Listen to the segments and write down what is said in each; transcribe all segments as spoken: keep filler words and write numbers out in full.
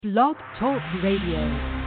Blog Talk Radio.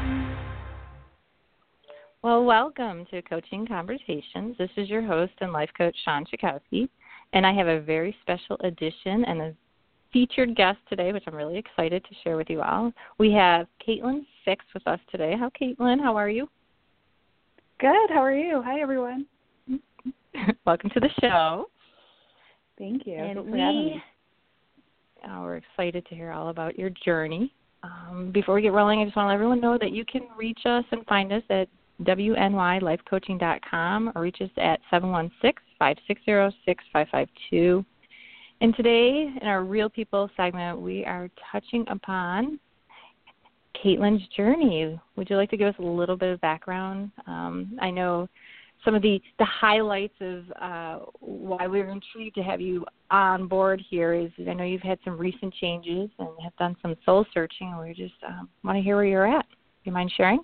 Well, welcome to Coaching Conversations. This is your host and life coach, Shawn Chakowski, and I have a very special edition and a featured guest today, which I'm really excited to share with you all. We have Caitlin Fix with us today. How, Caitlin? How are you? Good. How are you? Hi, everyone. Welcome to the show. Thank you. And Thanks for we, having me. Uh, we're excited to hear all about your journey. Um, before we get rolling, I just want to let everyone know that you can reach us and find us at w n y life coaching dot com or reach us at seven one six, five six zero, six five five two. And today, in our Real People segment, we are touching upon Caitlin's journey. Would you like to give us a little bit of background? Um, I know some of the, the highlights of uh, why we were intrigued to have you on board here is I know you've had some recent changes and have done some soul searching, and we just um, want to hear where you're at. Do you mind sharing?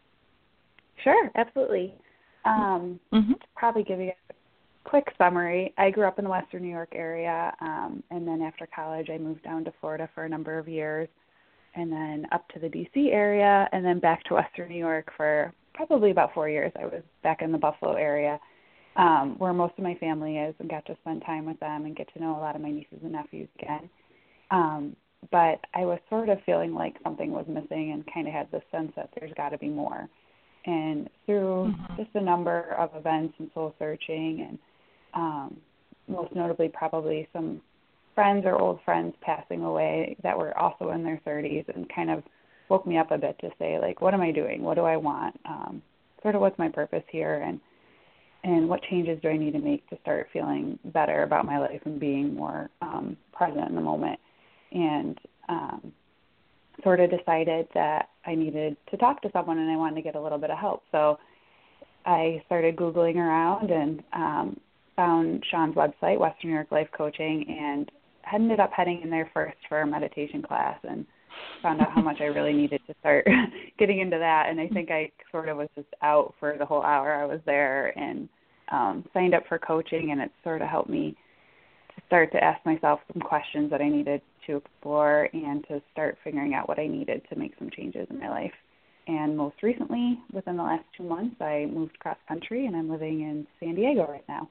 Sure, absolutely. Um, mm-hmm. Probably give you a quick summary. I grew up in the Western New York area, um, and then after college I moved down to Florida for a number of years, and then up to the D C area, and then back to Western New York for probably about four years. I was back in the Buffalo area, um, where most of my family is, and got to spend time with them and get to know a lot of my nieces and nephews again. Um, but I was sort of feeling like something was missing and kind of had this sense that there's got to be more. And through mm-hmm. just a number of events and soul searching and um, most notably probably some friends or old friends passing away that were also in their thirties and kind of woke me up a bit to say, like, what am I doing? What do I want? Um, sort of what's my purpose here, and and what changes do I need to make to start feeling better about my life and being more um, present in the moment? And um, sort of decided that I needed to talk to someone and I wanted to get a little bit of help. So I started Googling around and um, found Shawn's website, Western New York Life Coaching, and ended up heading in there first for a meditation class and found out how much I really needed to start getting into that. And I think I sort of was just out for the whole hour I was there and um, signed up for coaching, and it sort of helped me to start to ask myself some questions that I needed to explore and to start figuring out what I needed to make some changes in my life. And most recently, within the last two months, I moved cross country, and I'm living in San Diego right now.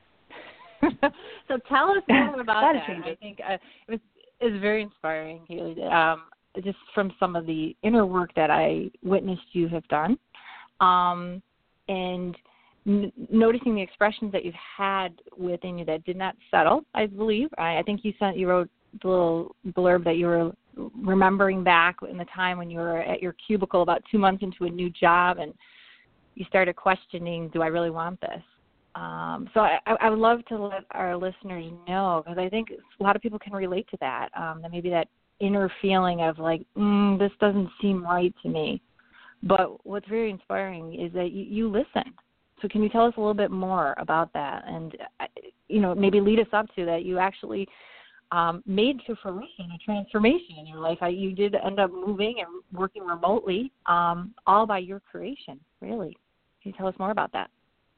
So tell us more about that. Changes. I think uh, it was it was very inspiring, Haley, um, just from some of the inner work that I witnessed you have done, um, and n- noticing the expressions that you've had within you that did not settle. I believe I, I think you sent you wrote the little blurb that you were remembering back in the time when you were at your cubicle about two months into a new job, and you started questioning, do I really want this? Um, so I, I would love to let our listeners know, because I think a lot of people can relate to that, um, that maybe that inner feeling of like, mm, this doesn't seem right to me. But what's very inspiring is that you, you listened. So can you tell us a little bit more about that, and you know, maybe lead us up to that you actually um, made to fruition a transformation in your life. I, you did end up moving and working remotely, um, all by your creation, really. Can you tell us more about that?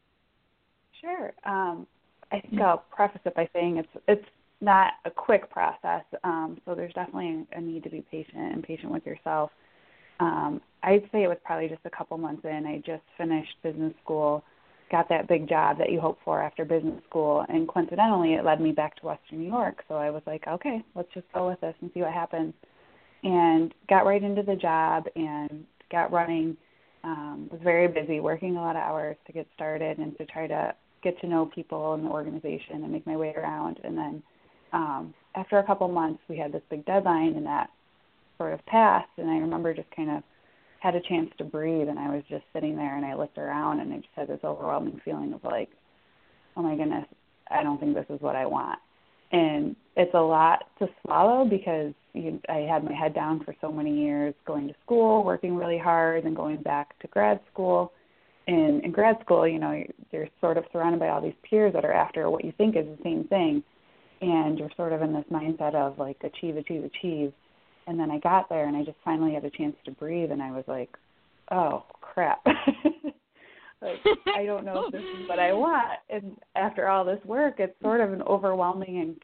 Sure. Um, I think I'll preface it by saying it's it's not a quick process, um, so there's definitely a need to be patient and patient with yourself. Um, I'd say it was probably just a couple months in. I just finished business school, got that big job that you hope for after business school, and coincidentally it led me back to Western New York. So I was like, okay, let's just go with this and see what happens. And got right into the job and got running. Um, was very busy, working a lot of hours to get started and to try to get to know people in the organization and make my way around. And then um, after a couple months, we had this big deadline, and that sort of passed. And I remember just kind of had a chance to breathe, and I was just sitting there, and I looked around, and I just had this overwhelming feeling of like, oh my goodness, I don't think this is what I want. And it's a lot to swallow because you, I had my head down for so many years, going to school, working really hard, and going back to grad school. And in grad school, you know, you're sort of surrounded by all these peers that are after what you think is the same thing. And you're sort of in this mindset of, like, achieve, achieve, achieve. And then I got there, and I just finally had a chance to breathe, and I was like, oh, crap. Like, I don't know if this is what I want. And after all this work, it's sort of an overwhelming and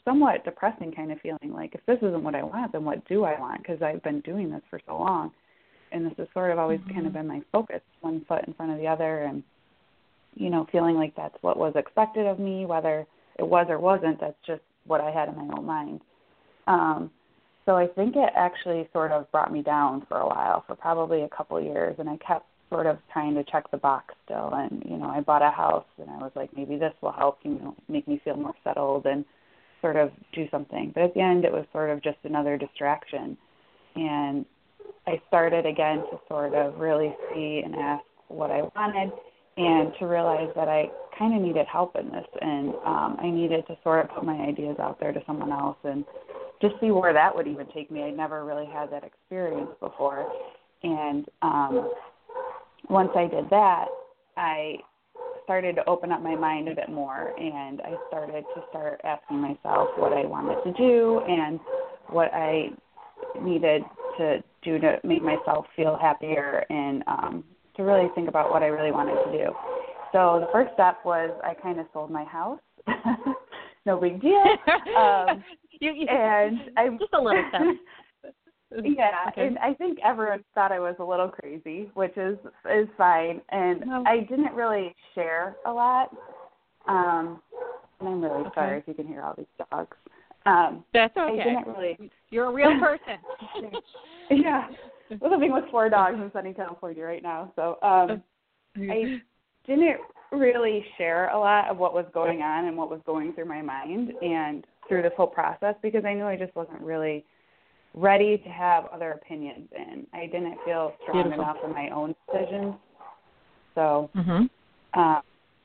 somewhat depressing kind of feeling, like if this isn't what I want, then what do I want? Because I've been doing this for so long, and this has sort of always mm-hmm. kind of been my focus, one foot in front of the other, and, you know, feeling like that's what was expected of me, whether it was or wasn't, that's just what I had in my own mind. Um, so I think it actually sort of brought me down for a while, for probably a couple of years, and I kept sort of trying to check the box still. And, you know, I bought a house, and I was like, maybe this will help, you know, make me feel more settled and sort of do something. But at the end, it was sort of just another distraction. And I started again to sort of really see and ask what I wanted, and to realize that I kind of needed help in this, and um, I needed to sort of put my ideas out there to someone else and just see where that would even take me. I'd never really had that experience before. And um, once I did that, I started to open up my mind a bit more, and I started to start asking myself what I wanted to do and what I needed to do to make myself feel happier, and um, to really think about what I really wanted to do. So the first step was I kind of sold my house. No big deal. Um, you, you, and I just a little step. Yeah, okay. And I think everyone thought I was a little crazy, which is is fine. And no. I didn't really share a lot. Um, and I'm really okay. sorry if you can hear all these dogs. Um, That's okay. I didn't really. You're a real person. Yeah, we're living with four dogs in sunny California right now, so um, I didn't really share a lot of what was going on and what was going through my mind and through this whole process, because I knew I just wasn't really ready to have other opinions in. I didn't feel strong Beautiful. enough in my own decisions. So mm-hmm. um,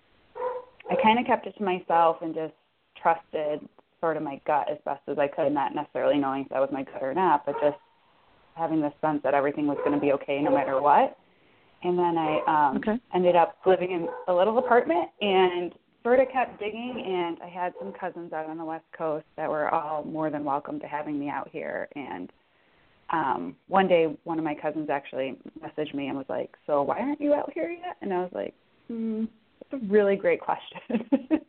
I kind of kept it to myself and just trusted sort of my gut as best as I could, not necessarily knowing if that was my gut or not, but just having the sense that everything was going to be okay no matter what. And then I um, okay. ended up living in a little apartment and sort of kept digging, and I had some cousins out on the West Coast that were all more than welcome to having me out here. And um, one day, one of my cousins actually messaged me and was like, so why aren't you out here yet? And I was like, hmm, that's a really great question.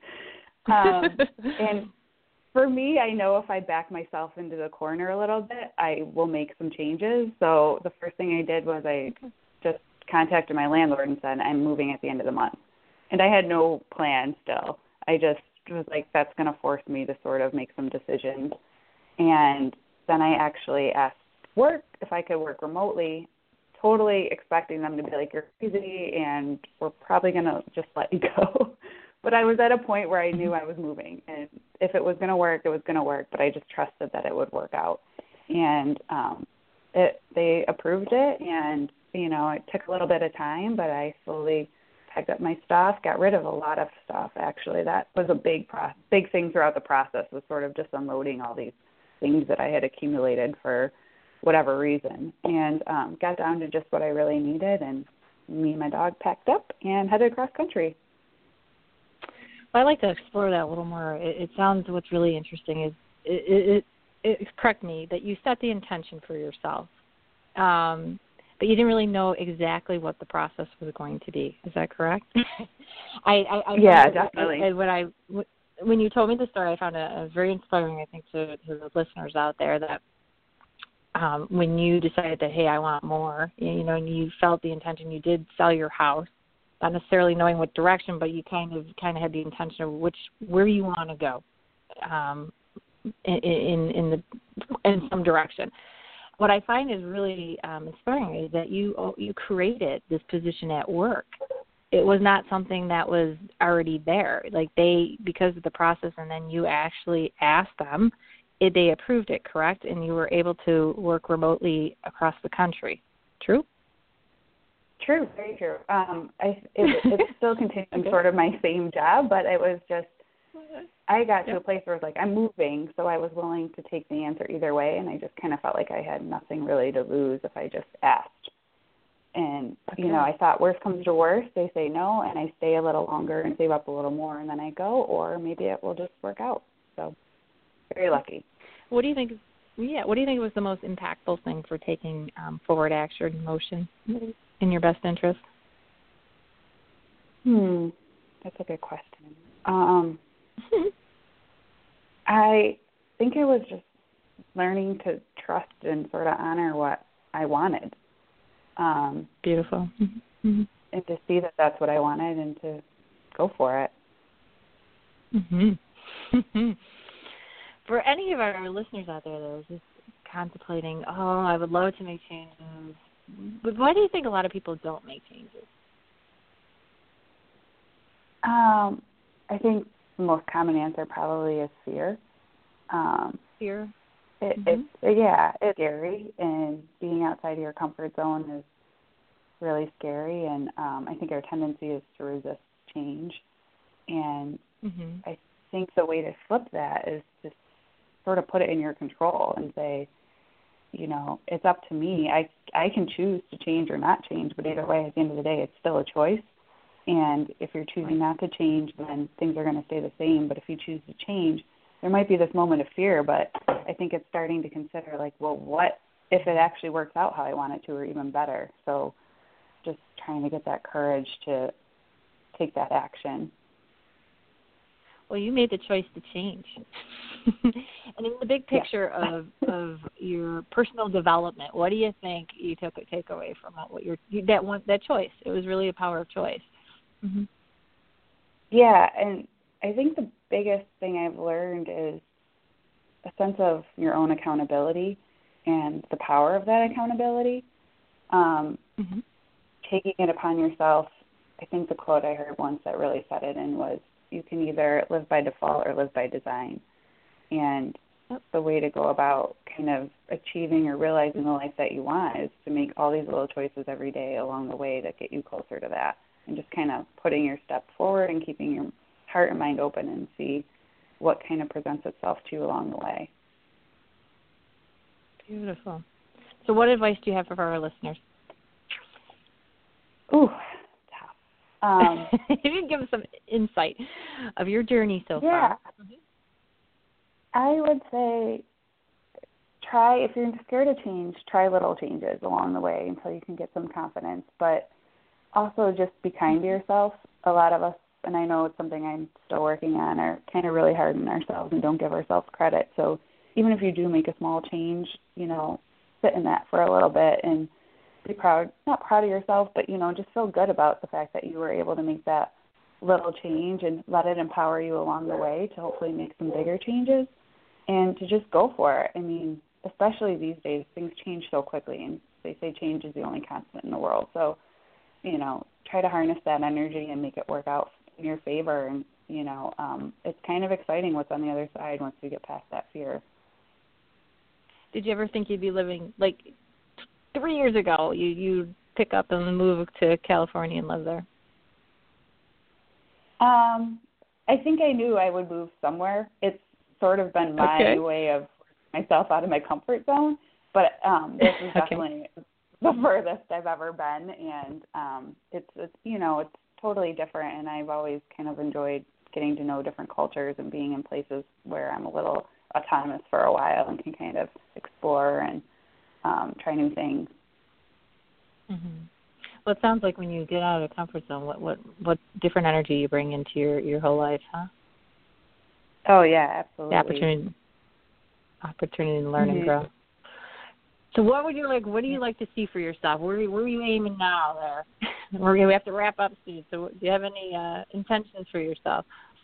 um, and for me, I know if I back myself into the corner a little bit, I will make some changes. So the first thing I did was I okay. just contacted my landlord and said, I'm moving at the end of the month. And I had no plan still. I just was like, that's going to force me to sort of make some decisions. And then I actually asked work if I could work remotely, totally expecting them to be like, you're crazy and we're probably going to just let you go. But I was at a point where I knew I was moving. And if it was going to work, it was going to work. But I just trusted that it would work out. And um, it, they approved it. And, you know, it took a little bit of time, but I slowly packed up my stuff, got rid of a lot of stuff, actually. That was a big pro- big thing throughout the process, was sort of just unloading all these things that I had accumulated for whatever reason, and um, got down to just what I really needed, and me and my dog packed up and headed across country. Well, I'd like to explore that a little more. It, it sounds what's really interesting is, it, it, it, correct me, that you set the intention for yourself. Um, But you didn't really know exactly what the process was going to be. Is that correct? I, I, I yeah, found, definitely. I, when I when you told me the story, I found it uh, very inspiring. I think to, to the listeners out there that um, when you decided that, hey, I want more, you know, and you felt the intention, you did sell your house, not necessarily knowing what direction, but you kind of kind of had the intention of which where you want to go, um, in, in in the in some direction. What I find is really um, inspiring is that you you created this position at work. It was not something that was already there. Like they, because of the process, and then you actually asked them, it, they approved it, correct? And you were able to work remotely across the country. True? True, very true. Um, I, it, it's still continuing okay. sort of my same job, but it was just, I got to yep. a place where I was like, I'm moving, so I was willing to take the answer either way, and I just kind of felt like I had nothing really to lose if I just asked. And, okay. you know, I thought worst comes to worst, they say no, and I stay a little longer and save up a little more, and then I go, or maybe it will just work out. So, very lucky. What do you think, yeah, what do you think was the most impactful thing for taking um, forward action motion in your best interest? Hmm, that's a good question. Um, I think it was just learning to trust and sort of honor what I wanted. Um, Beautiful. Mm-hmm. And to see that that's what I wanted and to go for it. Mm-hmm. For any of our listeners out there that are just contemplating, oh, I would love to make changes, but why do you think a lot of people don't make changes? Um, I think the most common answer probably is fear. Um, Fear? It, mm-hmm. It's, yeah, it's scary, and being outside of your comfort zone is really scary, and um, I think our tendency is to resist change, and mm-hmm. I think the way to flip that is to sort of put it in your control and say, you know, it's up to me. I, I can choose to change or not change, but either way, at the end of the day, it's still a choice. And if you're choosing not to change, then things are going to stay the same. But if you choose to change, there might be this moment of fear, but I think it's starting to consider, like, well, what if it actually works out how I want it to, or even better? So just trying to get that courage to take that action. Well, you made the choice to change. And in the big picture yeah. of, of your personal development, what do you think you took a take away from what your that one that choice? It was really a power of choice. Mm-hmm. Yeah, and I think the biggest thing I've learned is a sense of your own accountability and the power of that accountability. Um, mm-hmm. Taking it upon yourself. I think the quote I heard once that really set it in was, you can either live by default or live by design. And the way to go about kind of achieving or realizing the life that you want is to make all these little choices every day along the way that get you closer to that, and just kind of putting your step forward and keeping your heart and mind open and see what kind of presents itself to you along the way. Beautiful. So what advice do you have for our listeners? Ooh, tough. Um, you can give us some insight of your journey so yeah. far. Mm-hmm. I would say try, if you're scared of change, try little changes along the way until you can get some confidence. But also just be kind to yourself. A lot of us, and I know it's something I'm still working on, are kind of really hard on ourselves and don't give ourselves credit. So even if you do make a small change, you know, sit in that for a little bit and be proud, not proud of yourself, but, you know, just feel good about the fact that you were able to make that little change and let it empower you along the way to hopefully make some bigger changes and to just go for it. I mean, especially these days, things change so quickly, and they say change is the only constant in the world. So, you know, try to harness that energy and make it work out in your favor. And, you know, um, it's kind of exciting what's on the other side once we get past that fear. Did you ever think you'd be living, like, three years ago, you you pick up and move to California and live there? Um, I think I knew I would move somewhere. It's sort of been my okay. way of myself out of my comfort zone, but um, this is okay. definitely the furthest I've ever been, and um, it's, it's, you know, it's totally different, and I've always kind of enjoyed getting to know different cultures and being in places where I'm a little autonomous for a while and can kind of explore and um, try new things. Mm-hmm. Well, it sounds like when you get out of the comfort zone, what what what different energy you bring into your, your whole life, huh? Oh yeah, absolutely. The opportunity, opportunity to learn mm-hmm. and grow. So, what would you like? What do you like to see for yourself? Where where are you aiming now? There, we're gonna have to wrap up soon. So, do you have any uh, intentions for yourself?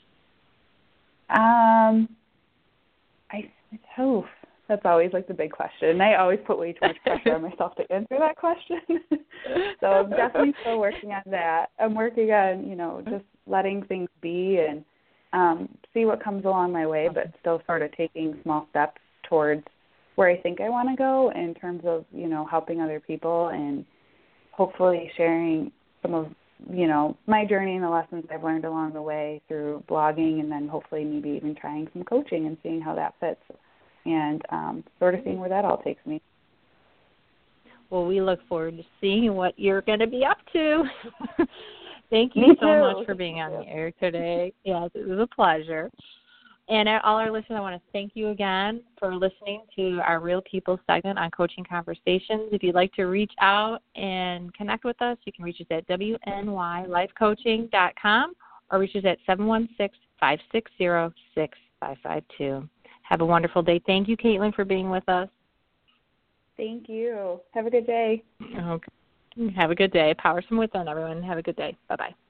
Um, I oh, that's always like the big question. And I always put way too much pressure on myself to answer that question. So I'm definitely still working on that. I'm working on, you know, just letting things be and um, see what comes along my way, but still sort of taking small steps towards where I think I want to go in terms of, you know, helping other people and hopefully sharing some of, you know, my journey and the lessons I've learned along the way through blogging, and then hopefully maybe even trying some coaching and seeing how that fits and um, sort of seeing where that all takes me. Well, we look forward to seeing what you're going to be up to. Thank you Me so too. much for being on the air today. Yes, it was a pleasure. And all our listeners, I want to thank you again for listening to our Real People segment on Coaching Conversations. If you'd like to reach out and connect with us, you can reach us at w n y life coaching dot com or reach us at seven one six, five six zero, six five five two. Have a wonderful day. Thank you, Caitlin, for being with us. Thank you. Have a good day. Okay. Have a good day. Power some within, everyone. Have a good day. Bye-bye.